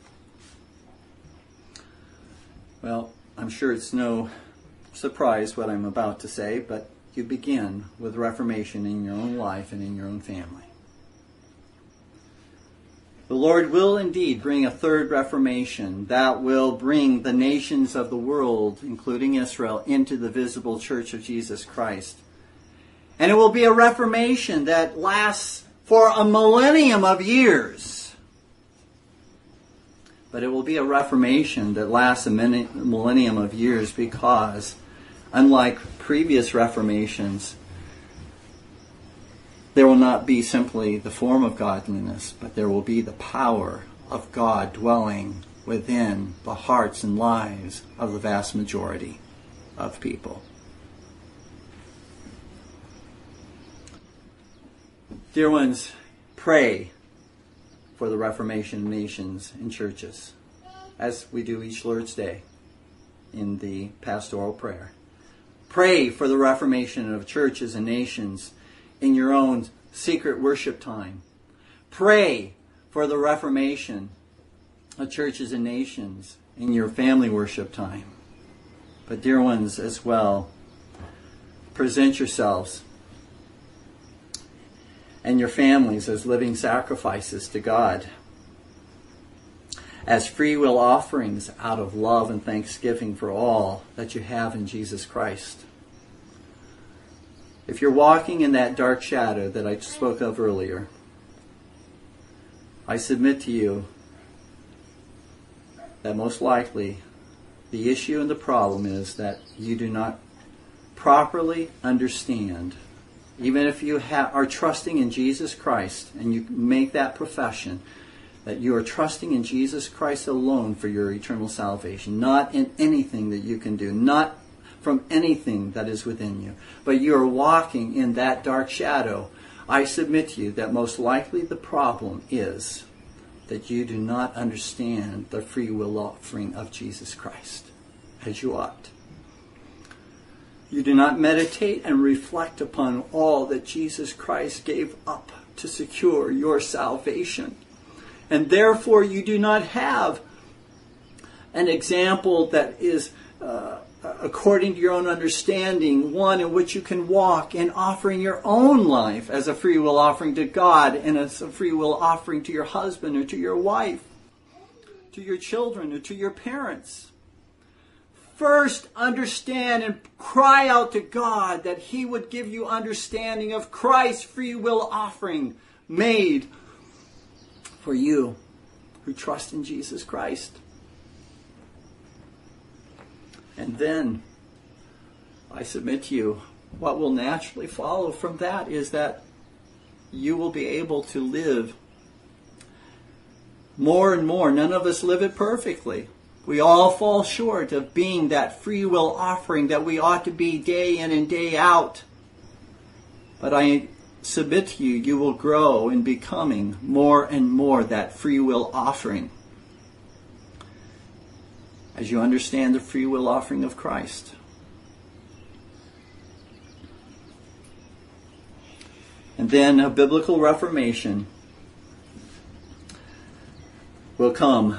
Well, I'm sure it's no surprise what I'm about to say, but you begin with Reformation in your own life and in your own family. The Lord will indeed bring a third Reformation that will bring the nations of the world, including Israel, into the visible church of Jesus Christ. And it will be a Reformation that lasts for a millennium of years. But it will be a Reformation that lasts a millennium of years because, unlike previous Reformations, there will not be simply the form of godliness, but there will be the power of God dwelling within the hearts and lives of the vast majority of people. Dear ones, pray for the Reformation nations and churches, as we do each Lord's Day in the pastoral prayer. Pray for the Reformation of churches and nations in your own secret worship time. Pray for the Reformation of churches and nations in your family worship time. But dear ones as well, present yourselves and your families as living sacrifices to God, as free will offerings out of love and thanksgiving for all that you have in Jesus Christ. If you're walking in that dark shadow that I spoke of earlier, I submit to you that most likely the issue and the problem is that you do not properly understand. Even if you ha- are trusting in Jesus Christ and you make that profession, that you are trusting in Jesus Christ alone for your eternal salvation, not in anything that you can do, not from anything that is within you, but you are walking in that dark shadow, I submit to you that most likely the problem is that you do not understand the free will offering of Jesus Christ as you ought. You do not meditate and reflect upon all that Jesus Christ gave up to secure your salvation. And therefore you do not have an example that is uh, according to your own understanding, one in which you can walk in offering your own life as a free will offering to God and as a free will offering to your husband or to your wife, to your children or to your parents. First, understand and cry out to God that He would give you understanding of Christ's free will offering made for you who trust in Jesus Christ. And then, I submit to you, what will naturally follow from that is that you will be able to live more and more. None of us live it perfectly. We all fall short of being that free will offering that we ought to be day in and day out. But I submit to you, you will grow in becoming more and more that free will offering as you understand the free will offering of Christ. And then a biblical reformation will come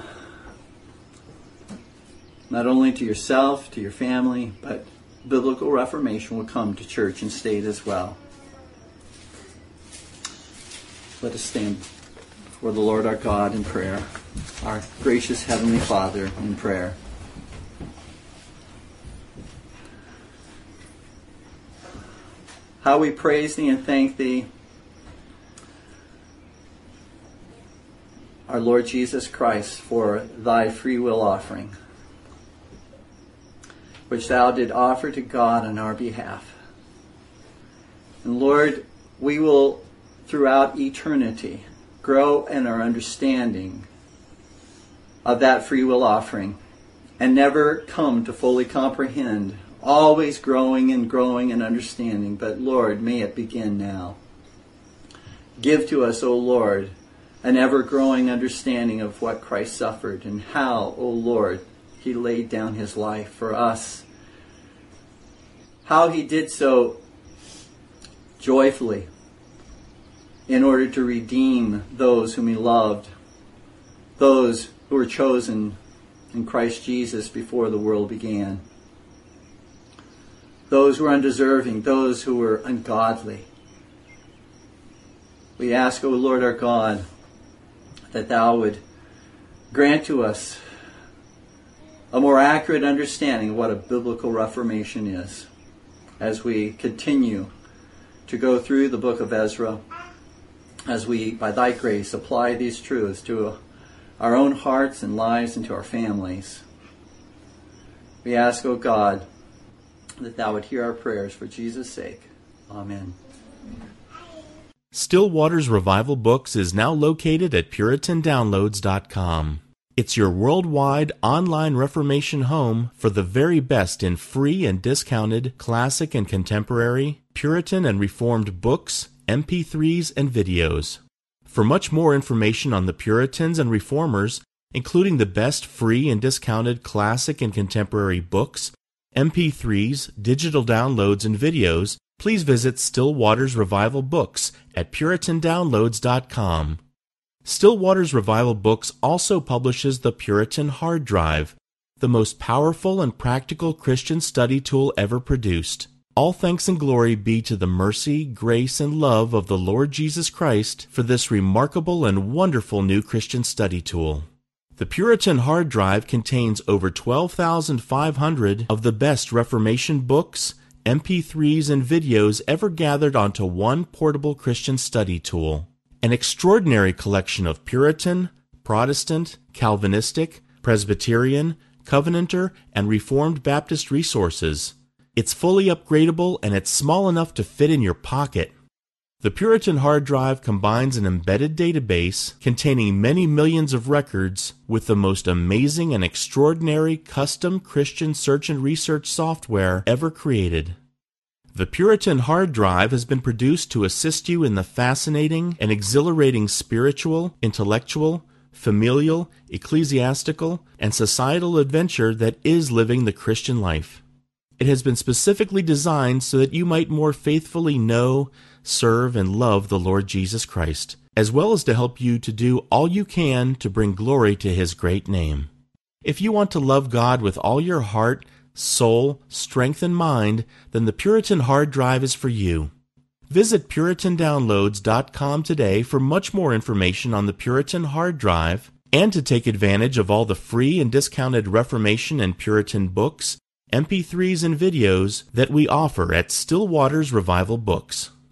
not only to yourself, to your family, but biblical reformation will come to church and state as well. Let us stand before the Lord our God in prayer, our gracious Heavenly Father in prayer. How we praise Thee and thank Thee, our Lord Jesus Christ, for Thy free will offering, which Thou did offer to God on our behalf. And Lord, we will throughout eternity grow in our understanding of that free will offering and never come to fully comprehend, always growing and growing in understanding. But Lord, may it begin now. Give to us, O Lord, an ever-growing understanding of what Christ suffered and how, O Lord, He laid down His life for us. How He did so joyfully in order to redeem those whom He loved, those who were chosen in Christ Jesus before the world began, those who were undeserving, those who were ungodly. We ask, O Lord our God, that Thou would grant to us a more accurate understanding of what a biblical reformation is as we continue to go through the book of Ezra, as we, by Thy grace, apply these truths to our own hearts and lives and to our families. We ask, O God, that Thou would hear our prayers for Jesus' sake. Amen. Still Waters Revival Books is now located at Puritan Downloads dot com. It's your worldwide online Reformation home for the very best in free and discounted classic and contemporary, Puritan and Reformed books, M P threes, and videos. For much more information on the Puritans and Reformers, including the best free and discounted classic and contemporary books, M P threes, digital downloads, and videos, please visit Still Waters Revival Books at Puritan Downloads dot com. Still Waters Revival Books also publishes the Puritan Hard Drive, the most powerful and practical Christian study tool ever produced. All thanks and glory be to the mercy, grace, and love of the Lord Jesus Christ for this remarkable and wonderful new Christian study tool. The Puritan Hard Drive contains over twelve thousand five hundred of the best Reformation books, M P threes, and videos ever gathered onto one portable Christian study tool. An extraordinary collection of Puritan, Protestant, Calvinistic, Presbyterian, Covenanter, and Reformed Baptist resources. It's fully upgradable and it's small enough to fit in your pocket. The Puritan Hard Drive combines an embedded database containing many millions of records with the most amazing and extraordinary custom Christian search and research software ever created. The Puritan Hard Drive has been produced to assist you in the fascinating and exhilarating spiritual, intellectual, familial, ecclesiastical, and societal adventure that is living the Christian life. It has been specifically designed so that you might more faithfully know, serve, and love the Lord Jesus Christ, as well as to help you to do all you can to bring glory to His great name. If you want to love God with all your heart, soul, strength, and mind, then the Puritan Hard Drive is for you. Visit Puritan Downloads dot com today for much more information on the Puritan Hard Drive and to take advantage of all the free and discounted Reformation and Puritan books, M P threes, and videos that we offer at Still Waters Revival Books.